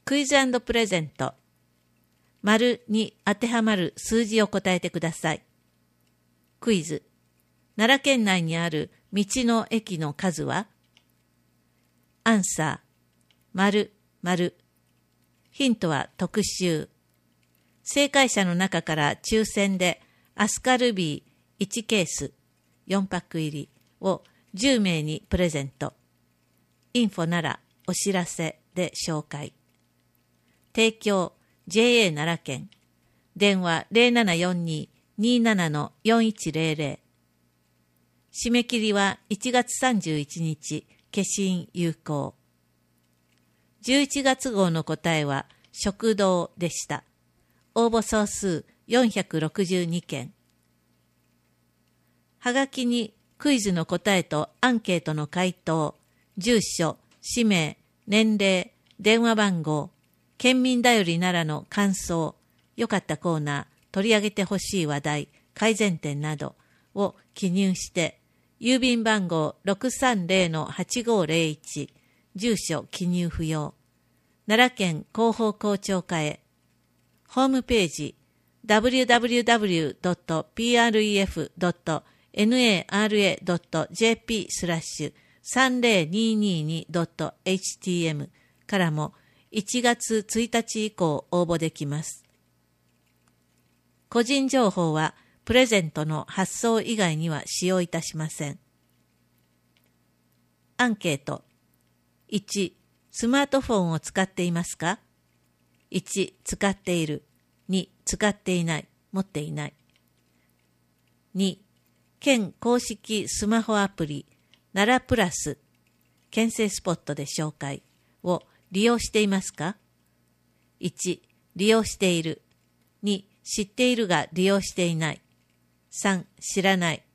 クイズ&プレゼント。丸に当てはまる数字を答えてください。クイズ。奈良県内にある道の駅の数は？アンサー。丸、丸。ヒントは特集。正解者の中から抽選でアスカルビー1ケース4パック入りを10名にプレゼント。インフォならお知らせで紹介。提供 JA 奈良県。電話 0742-27-4100。締め切りは1月31日、消印有効。11月号の答えは食堂でした。応募総数462件。はがきにクイズの答えとアンケートの回答、住所、氏名、年齢、電話番号、県民だより奈良の感想、良かったコーナー、取り上げてほしい話題、改善点などを記入して、郵便番号 630-8501、住所記入不要、奈良県広報校長課へ、ホームページ www.pref.nara.jp/3022.htm からも1月1日以降応募できます。個人情報はプレゼントの発送以外には使用いたしません。アンケート。1、スマートフォンを使っていますか？ 1、使っている。2、使っていない、持っていない。2、県公式スマホアプリ、奈良プラス、県政スポットで紹介を利用していますか？ 1、利用している。2、知っているが利用していない。3、知らない。